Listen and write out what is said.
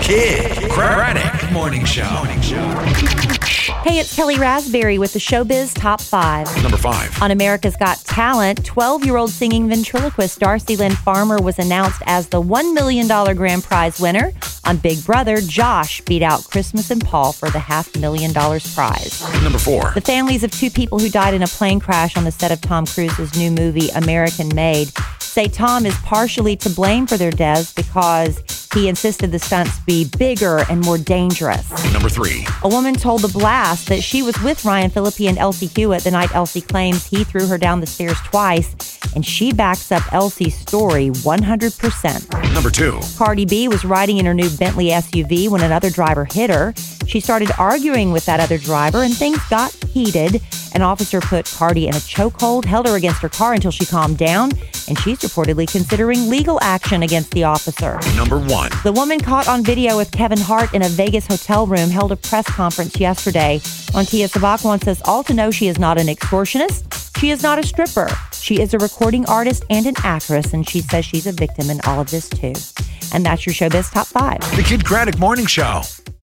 Kid Craddock Morning Show. Hey, it's Kelly Raspberry with the Showbiz Top 5. Number 5. On America's Got Talent, 12-year-old singing ventriloquist Darcy Lynn Farmer was announced as the $1 million grand prize winner. On Big Brother, Josh beat out Christmas and Paul for the $500,000 prize. Number 4. The families of 2 people who died in a plane crash on the set of Tom Cruise's new movie, American Made, say Tom is partially to blame for their deaths because he insisted the stunts be bigger and more dangerous. Number 3. A woman told The Blast that she was with Ryan Phillippe and Elsie Hewitt the night Elsie claims he threw her down the stairs twice, and she backs up Elsie's story 100%. Number 2. Cardi B was riding in her new Bentley SUV when another driver hit her. She started arguing with that other driver, and things got heated. An officer put Cardi in a chokehold, held her against her car until she calmed down, and she's reportedly considering legal action against the officer. Number 1. The woman caught on video with Kevin Hart in a Vegas hotel room held a press conference yesterday. Montia Sabak wants us all to know she is not an extortionist. She is not a stripper. She is a recording artist and an actress, and she says she's a victim in all of this too. And that's your Showbiz Top 5. The Kid Craddock Morning Show.